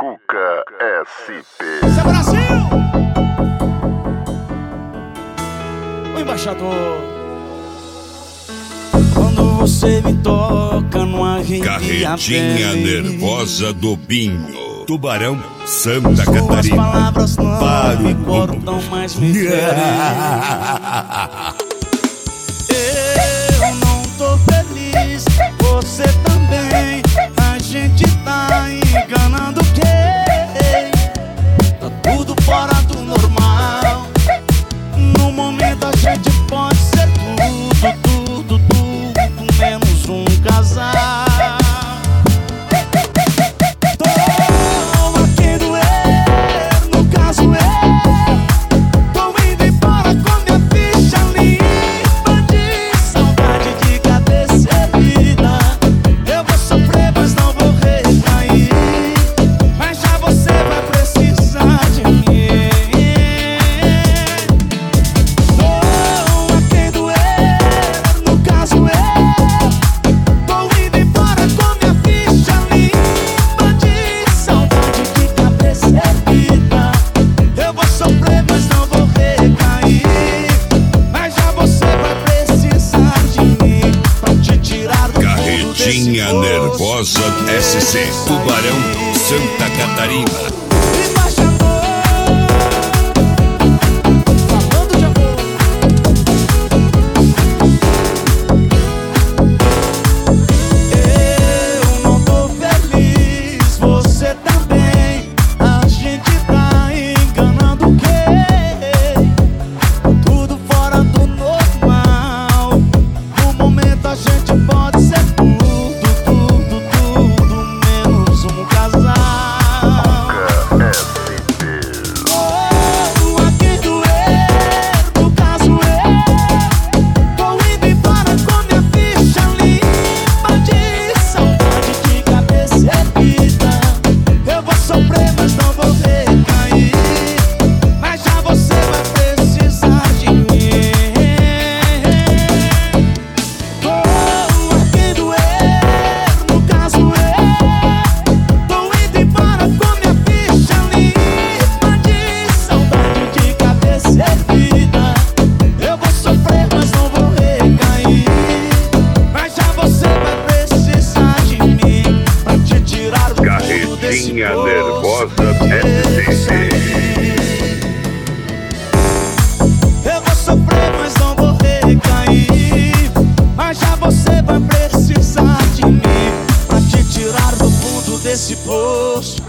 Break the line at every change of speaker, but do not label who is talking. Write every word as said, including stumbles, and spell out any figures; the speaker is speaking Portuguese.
Cuca S P.
Esse é Brasil! O embaixador. Quando você me toca no arrepio.
Carretinha nervosa do Binho. Tubarão, Santa
Suas
Catarina.
palavras não
Para
me
o
cortam, mas me ferem. Eu não tô feliz, você também. A gente tá enganando quem? Tá tudo fora do normal. No momento a gente pode ser tudo, tudo, tudo, menos um casal.
Carretinha nervosa S C. Tubarão, Santa Catarina. Carretinha nervosa S C.
Eu vou sofrer, mas não vou recair. Mas já você vai precisar de mim pra te tirar do fundo desse poço.